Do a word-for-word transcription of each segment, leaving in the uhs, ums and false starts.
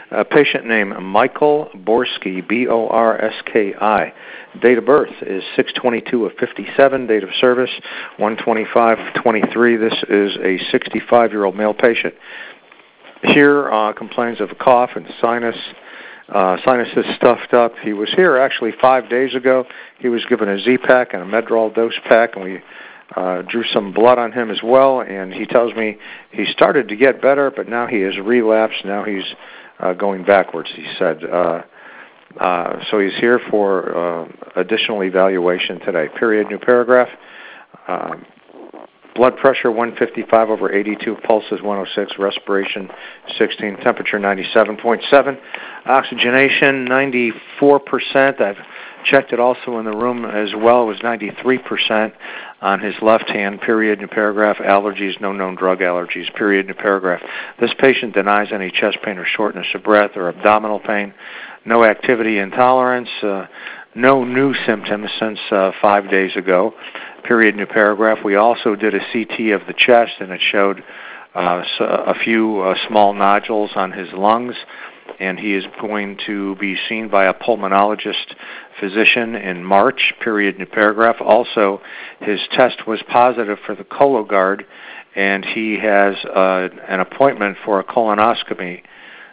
A patient named Michael Borski, B O R S K I. Date of birth is six twenty-two of fifty-seven. Date of service one twenty-five of twenty-three. This is a sixty-five-year-old male patient. Here uh, complains of a cough and sinus. Uh, sinuses stuffed up. He was here actually five days ago. He was given a Z-Pack and a Medrol dose pack, and we uh, drew some blood on him as well. And he tells me he started to get better, but now he has relapsed. Now he's uh, going backwards, he said. Uh, uh, so he's here for uh, additional evaluation today. Period. New paragraph. Uh, Blood pressure one fifty-five over eighty-two, pulse is one oh six, respiration sixteen, temperature ninety-seven point seven, oxygenation ninety-four percent. I've checked it also in the room as well. It was ninety-three percent on his left hand. Period. New paragraph. Allergies, no known drug allergies. Period. New paragraph. This patient denies any chest pain or shortness of breath or abdominal pain. No activity intolerance. Uh, no new symptoms since uh, five days ago. Period. New paragraph. We also did a C T of the chest, and it showed uh, a few uh, small nodules on his lungs, and he is going to be seen by a pulmonologist physician in March. Period. New paragraph. Also, his test was positive for the Cologuard, and he has uh, an appointment for a colonoscopy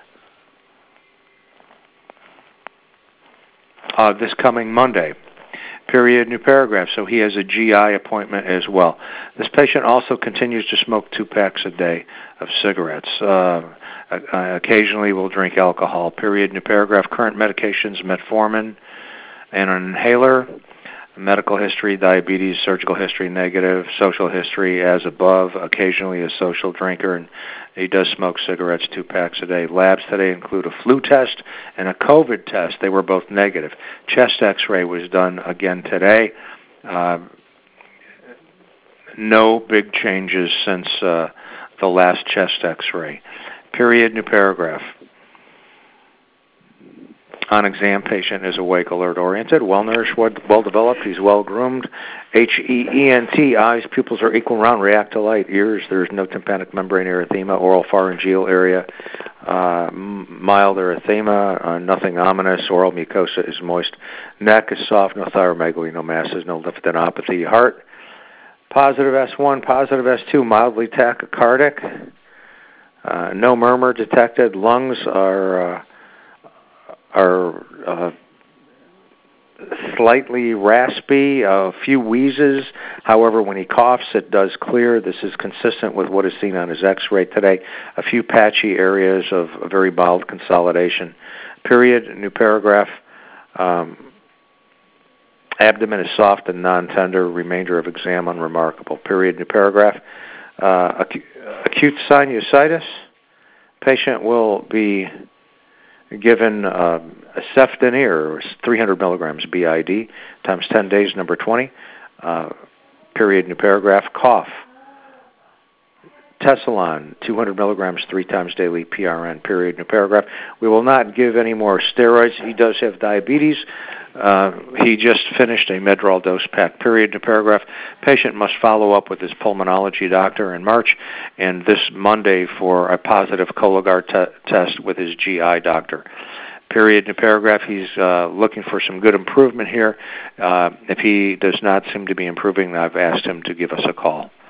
uh, this coming Monday. Period. New paragraph. So he has a G I appointment as well. This patient also continues to smoke two packs a day of cigarettes. Uh, occasionally will drink alcohol. Period. New paragraph. Current medications, metformin and an inhaler. Medical history, diabetes, surgical history negative, social history as above, occasionally a social drinker, and he does smoke cigarettes, two packs a day. Labs today include a flu test and a COVID test. They were both negative. Chest x-ray was done again today. Uh, no big changes since uh, the last chest x-ray. Period. New paragraph. On exam, patient is awake, alert, oriented, well-nourished, well-developed. He's well-groomed. H E E N T, eyes, pupils are equal round, react to light. Ears, there's no tympanic membrane erythema. Oral pharyngeal area, uh, mild erythema, uh, nothing ominous. Oral mucosa is moist. Neck is soft, no thyromegaly, no masses, no lymphadenopathy. Heart, positive S one, positive S two, mildly tachycardic. Uh, no murmur detected. Lungs are... Uh, are uh, slightly raspy, a few wheezes. However, when he coughs, it does clear. This is consistent with what is seen on his x-ray today. A few patchy areas of a very mild consolidation. Period. New paragraph. Um, abdomen is soft and non-tender. Remainder of exam unremarkable. Period. New paragraph. Uh, acu- acute sinusitis. Patient will be given um, a cefdinir, three hundred milligrams B I D, times ten days, number twenty, uh, period, new paragraph. Cough. Tessalon, two hundred milligrams, three times daily, P R N, period, new paragraph. We will not give any more steroids. He does have diabetes. Uh, he just finished a Medrol dose pack, period, new paragraph. Patient must follow up with his pulmonology doctor in March, and this Monday for a positive Cologuard te- test with his G I doctor. Period, new paragraph. He's uh, looking for some good improvement here. Uh, if he does not seem to be improving, I've asked him to give us a call.